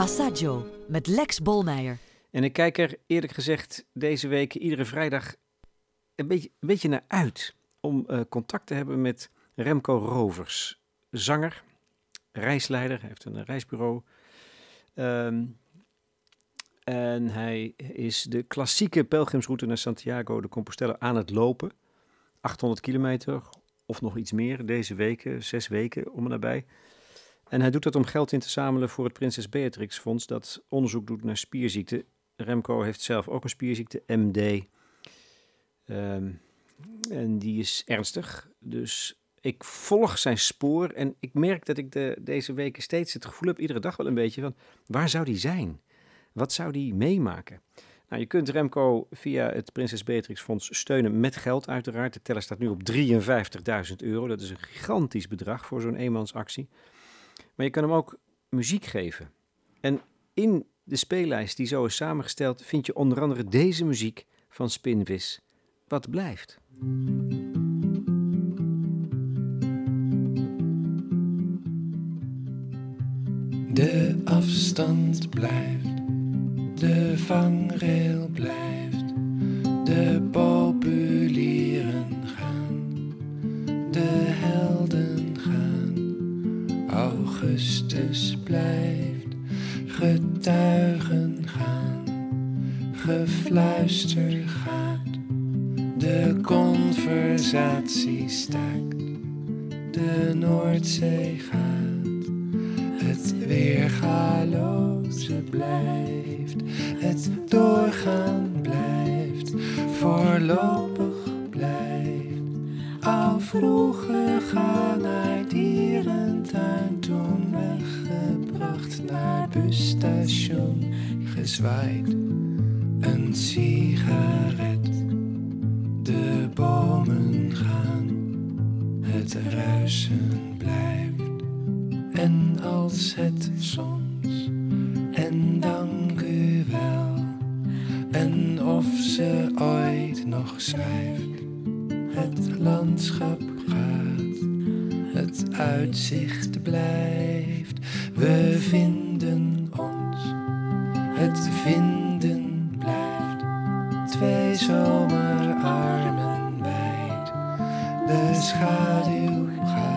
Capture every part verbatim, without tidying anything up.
Passaggio met Lex Bolmeijer. En ik kijk er eerlijk gezegd deze week iedere vrijdag een beetje, een beetje naar uit om uh, contact te hebben met Remco Rovers. Zanger, reisleider, hij heeft een reisbureau. Um, en hij is de klassieke pelgrimsroute naar Santiago de Compostela aan het lopen. achthonderd kilometer of nog iets meer deze weken, zes weken om en nabij. En hij doet dat om geld in te zamelen voor het Prinses Beatrix Fonds dat onderzoek doet naar spierziekten. Remco heeft zelf ook een spierziekte, M D. Um, en die is ernstig. Dus ik volg zijn spoor en ik merk dat ik de, deze weken steeds het gevoel heb, iedere dag wel een beetje, van waar zou die zijn? Wat zou die meemaken? Nou, je kunt Remco via het Prinses Beatrix Fonds steunen met geld uiteraard. De teller staat nu op drieënvijftigduizend euro. Dat is een gigantisch bedrag voor zo'n eenmansactie. Maar je kan hem ook muziek geven. En in de speellijst die zo is samengesteld vind je onder andere deze muziek van Spinvis. Wat blijft? De afstand blijft, de vangrail blijft, de populieren gaan, de helden gaan. Augustus blijft, getuigen gaan, gefluister gaat, de conversatie staakt, de Noordzee gaat. Het weergaloze blijft, het doorgaan blijft, voorlopig blijft. Al vroeger gaan naar dierentuin, toen weggebracht naar busstation, gezwaaid, een sigaret. De bomen gaan, het ruisen blijft. En als het soms, en dank u wel, en of ze ooit nog schrijft, het landschap gaat, het uitzicht blijft. We vinden ons, het vinden blijft, twee zomerarmen wijd, de schaduw gaat.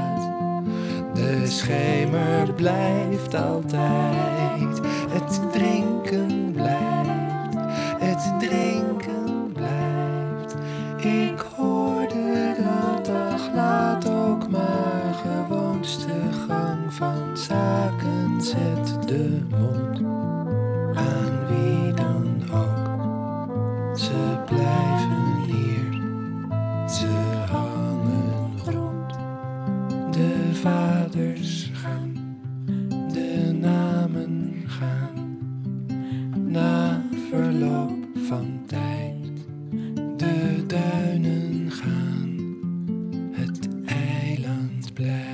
De schemer blijft altijd, het drinken blijft, het drinken blijft. Ik hoorde dat dag laat ook maar gewoonste gang van zaken. Zet de mond aan wie dan ook, ze blijven hier, ze hangen rond. De vaders gaan, de namen gaan, na verloop van tijd. De duinen gaan, het eiland blijft.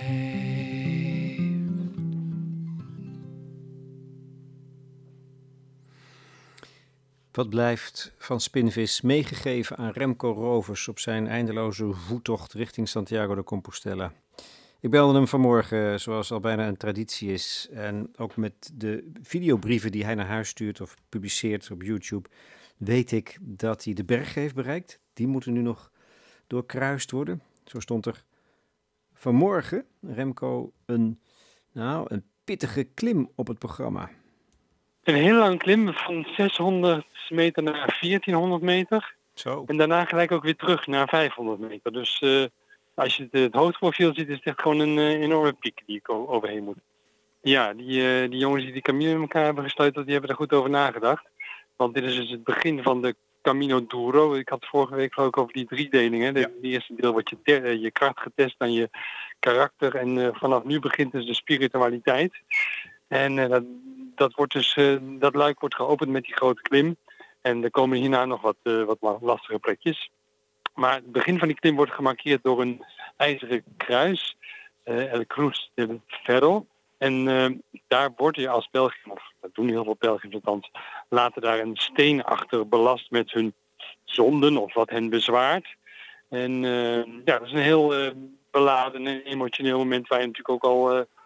Wat blijft van Spinvis meegegeven aan Remco Rovers op zijn eindeloze voettocht richting Santiago de Compostela. Ik belde hem vanmorgen, zoals al bijna een traditie is. En ook met de videobrieven die hij naar huis stuurt of publiceert op YouTube, weet ik dat hij de berg heeft bereikt. Die moeten nu nog doorkruist worden. Zo stond er vanmorgen, Remco, een, nou, een pittige klim op het programma. Een heel lang klim van zeshonderd meter naar veertienhonderd meter. Zo. En daarna gelijk ook weer terug naar vijfhonderd meter. Dus uh, als je het, het hoofdprofiel ziet, is het echt gewoon een uh, enorme piek die ik overheen moet. Ja, die, uh, die jongens die die Camino in elkaar hebben gesleuteld, die hebben er goed over nagedacht. Want dit is dus het begin van de Camino Duro. Ik had vorige week geloof ik over die driedeling. Hè. De, ja. De eerste deel wordt je, ter, je kracht getest aan je karakter. En uh, vanaf nu begint dus de spiritualiteit. En uh, dat, dat, wordt dus, uh, dat luik wordt geopend met die grote klim. En er komen hierna nog wat, uh, wat lastige plekjes. Maar het begin van die klim wordt gemarkeerd door een ijzeren kruis. Uh, El Cruz del Ferro. En uh, daar word je als pelgrim, of dat doen heel veel pelgrims althans, laten daar een steen achter belast met hun zonden of wat hen bezwaart. En uh, ja, dat is een heel uh, beladen en emotioneel moment waar je natuurlijk ook al uh,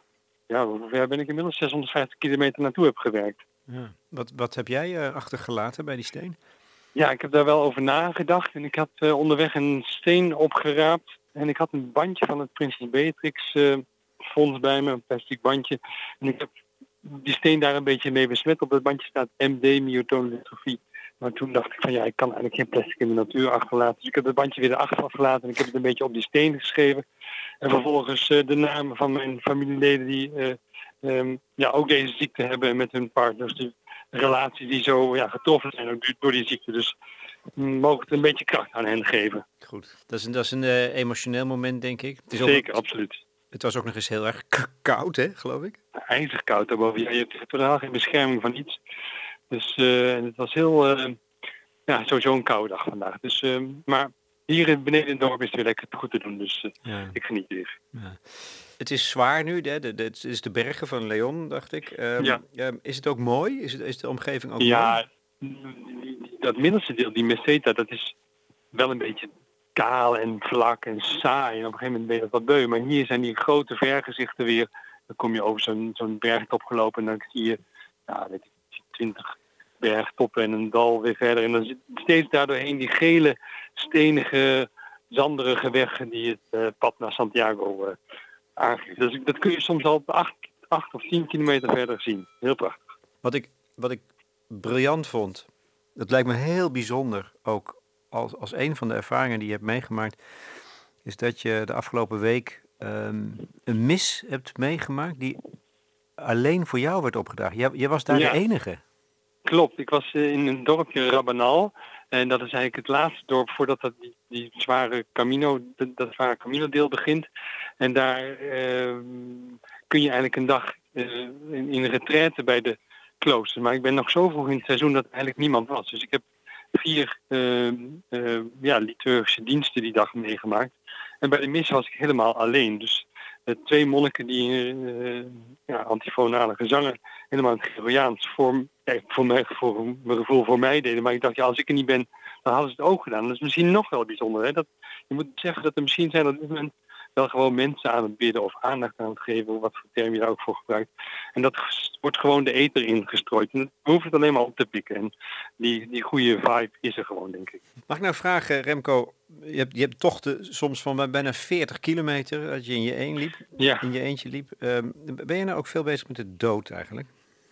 ja, hoe ver ben ik inmiddels zeshonderdvijftig kilometer naartoe heb gewerkt. Ja. Wat, wat heb jij uh, achtergelaten bij die steen? Ja, ik heb daar wel over nagedacht en ik had uh, onderweg een steen opgeraapt. En ik had een bandje van het Prinses Beatrix uh, fonds bij me, een plastic bandje. En ik heb die steen daar een beetje mee besmet. Op dat bandje staat M D, myotoonlytrofie. Maar toen dacht ik van ja, ik kan eigenlijk geen plastic in de natuur achterlaten. Dus ik heb het bandje weer erachter afgelaten en ik heb het een beetje op die steen geschreven. En vervolgens uh, de namen van mijn familieleden die uh, um, ja, ook deze ziekte hebben en met hun partners. De relaties die zo ja, getroffen zijn ook door die ziekte. Dus um, mogen het een beetje kracht aan hen geven. Goed, dat is een, dat is een uh, emotioneel moment, denk ik. Het is Zeker, ook, absoluut. Het was ook nog eens heel erg k- koud, hè, geloof ik? IJzig koud daarboven. Ja, je hebt totaal geen bescherming van iets. Dus uh, het was heel, uh, ja, sowieso een koude dag vandaag. Dus, uh, maar hier beneden in het dorp is het weer lekker goed te doen. Dus uh, ja. Ik geniet weer. Ja. Het is zwaar nu, hè? De, de, het is de bergen van Leon, dacht ik. Um, ja. Um, is het ook mooi? Is, het, is de omgeving ook ja, mooi? Ja, dat middelste deel, die Meseta, dat is wel een beetje kaal en vlak en saai. En op een gegeven moment ben je dat wat beu. Maar hier zijn die grote vergezichten weer. Dan kom je over zo'n, zo'n bergtop gelopen en dan zie je, ja, weet ik, twintig bergtoppen en een dal weer verder. En dan zit steeds daardoorheen die gele, stenige, zanderige weg die het uh, pad naar Santiago uh, aangeeft. Dus dat kun je soms al op acht, acht of tien kilometer verder zien. Heel prachtig. Wat ik, wat ik briljant vond, dat lijkt me heel bijzonder, ook als, als een van de ervaringen die je hebt meegemaakt, is dat je de afgelopen week um, een mis hebt meegemaakt die alleen voor jou werd opgedragen. Jij, jij was daar ja. de enige. Klopt, ik was uh, in een dorpje Rabanal. En dat is eigenlijk het laatste dorp voordat dat die, die zware Camino, dat, dat zware Camino-deel begint. En daar uh, kun je eigenlijk een dag uh, in, in retraite bij de kloosters. Maar ik ben nog zo vroeg in het seizoen dat er eigenlijk niemand was. Dus ik heb vier uh, uh, ja, liturgische diensten die dag meegemaakt. En bij de mis was ik helemaal alleen. Dus uh, twee monniken die uh, ja, antifonale gezangen helemaal in het Gregoriaans voor, ja, voor, mij, voor mijn gevoel voor mij deden. Maar ik dacht, ja, als ik er niet ben, dan hadden ze het ook gedaan. Dat is misschien nog wel bijzonder. Hè? Dat, je moet zeggen dat er misschien zijn op dit moment wel gewoon mensen aan het bidden of aandacht aan het geven, wat voor term je daar ook voor gebruikt. En dat wordt gewoon de ether ingestrooid. En we hoeven het alleen maar op te pikken. En die, die goede vibe is er gewoon, denk ik. Mag ik nou vragen, Remco, je hebt, je hebt tochten soms van bijna veertig kilometer dat je in je, een liep, ja. in je eentje liep. Um, ben je nou ook veel bezig met de dood eigenlijk?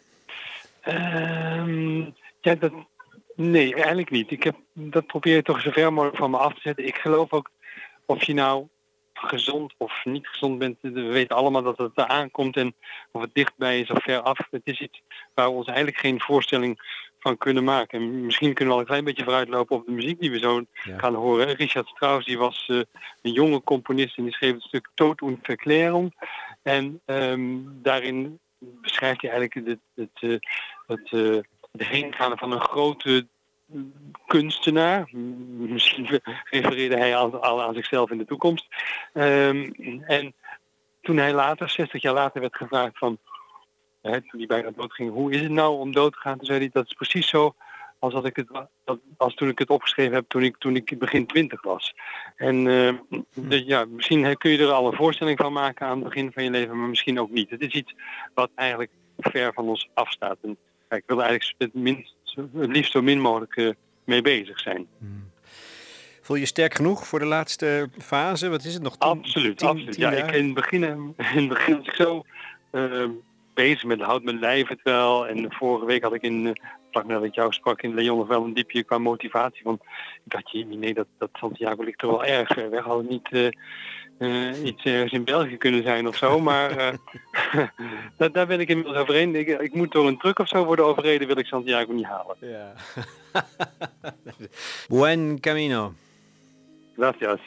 Um, ja, dat, nee, eigenlijk niet. Ik heb, dat probeer ik toch zo ver mogelijk van me af te zetten. Ik geloof ook, of je nou gezond of niet gezond bent, we weten allemaal dat het eraan komt en of het dichtbij is of ver af. Het is iets waar we ons eigenlijk geen voorstelling van kunnen maken. En misschien kunnen we al een klein beetje vooruitlopen op de muziek die we zo ja. gaan horen. Richard Strauss, die was uh, een jonge componist en die schreef het stuk Tod und Verklärung. En um, daarin beschrijft hij eigenlijk het, het, het, het, uh, het heengaan van een grote kunstenaar. Misschien refereerde hij al aan, aan zichzelf in de toekomst. Um, en toen hij later, zestig jaar later, werd gevraagd van, hè, toen hij bijna dood ging, hoe is het nou om dood te gaan? Toen zei hij, dat is precies zo als, dat ik het, dat, als toen ik het opgeschreven heb toen ik, toen ik begin twintig was. En uh, de, ja, misschien kun je er al een voorstelling van maken aan het begin van je leven, maar misschien ook niet. Het is iets wat eigenlijk ver van ons afstaat. En ja, ik wil eigenlijk het, minst, het liefst zo min mogelijk uh, mee bezig zijn. Hmm. Voel je sterk genoeg voor de laatste fase? Wat is het nog? Tien, absoluut, tien, absoluut. Tien ja, ik in het begin, in het begin was ik zo uh, bezig met houd mijn lijf het wel. En vorige week had ik in, uh, vlak nadat ik jou sprak in Leon nog wel een diepje qua motivatie. Van, ik dacht, nee, dat, dat Santiago ligt er wel erg ver weg. Had het niet uh, uh, iets ergens in België kunnen zijn of zo. Maar uh, daar, daar ben ik inmiddels overheen. Ik, ik moet door een truck of zo worden overreden, wil ik Santiago niet halen. Ja. Buen camino. Gracias.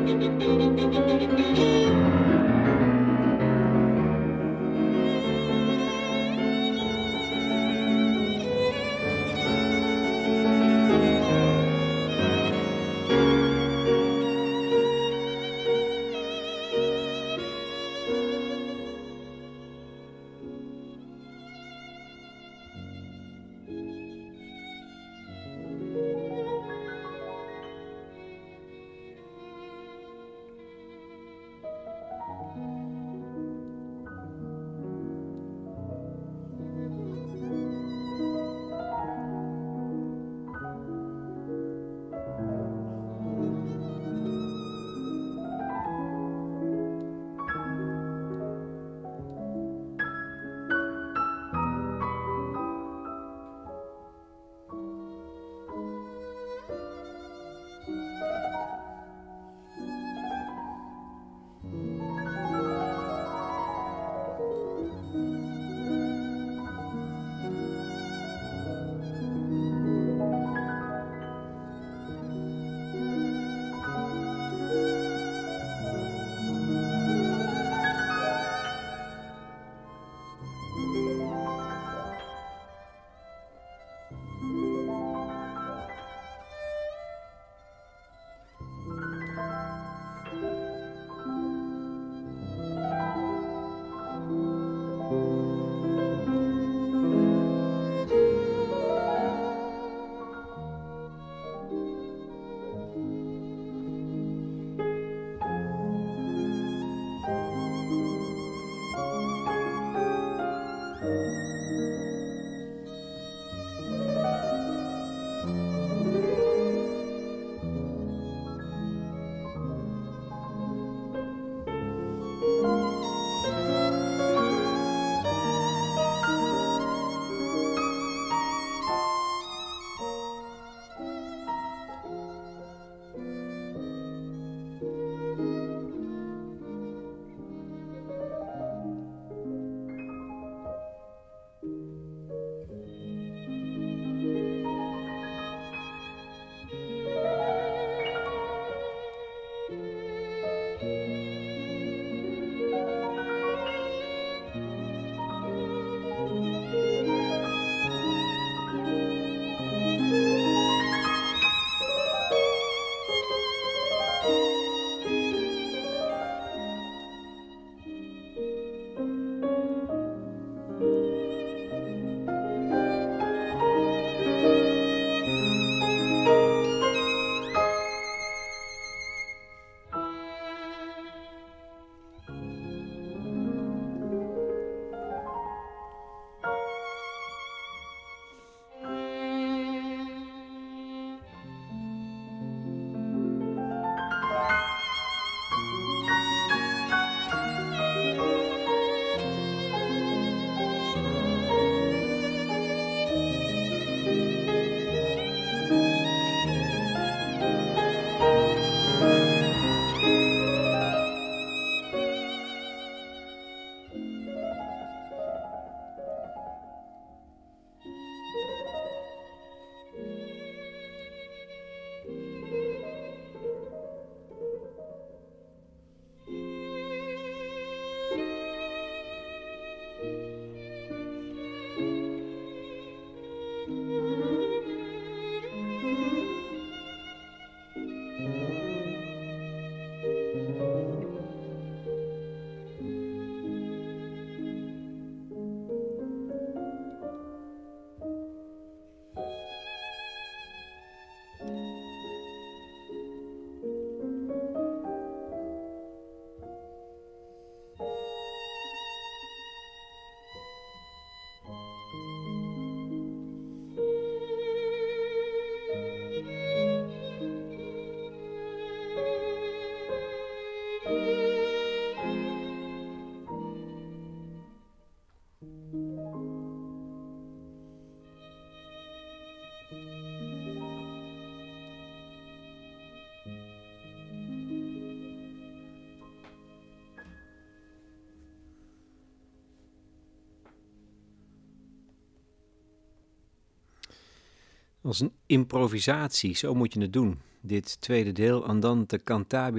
Als een improvisatie, zo moet je het doen. Dit tweede deel, Andante cantabile,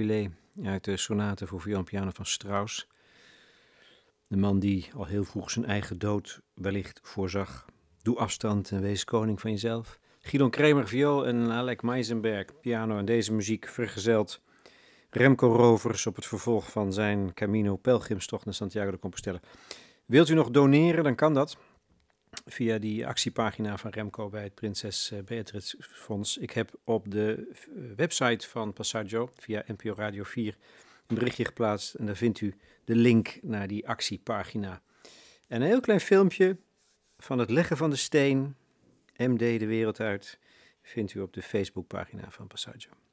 uit de sonate voor viool en piano van Strauss. De man die al heel vroeg zijn eigen dood wellicht voorzag. Doe afstand en wees koning van jezelf. Gidon Kremer, viool en Alec Meisenberg, piano en deze muziek vergezeld. Remco Rovers op het vervolg van zijn Camino Pelgrimstocht naar Santiago de Compostela. Wilt u nog doneren, dan kan dat via die actiepagina van Remco bij het Prinses Beatrix Fonds. Ik heb op de website van Passaggio via N P O Radio vier een berichtje geplaatst en daar vindt u de link naar die actiepagina. En een heel klein filmpje van het leggen van de steen, M D de wereld uit, vindt u op de Facebookpagina van Passaggio.